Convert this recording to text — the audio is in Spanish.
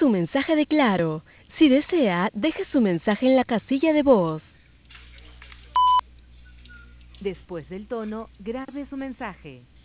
su mensaje de Claro. Si desea, deje su mensaje en la casilla de voz. Después del tono, grabe su mensaje.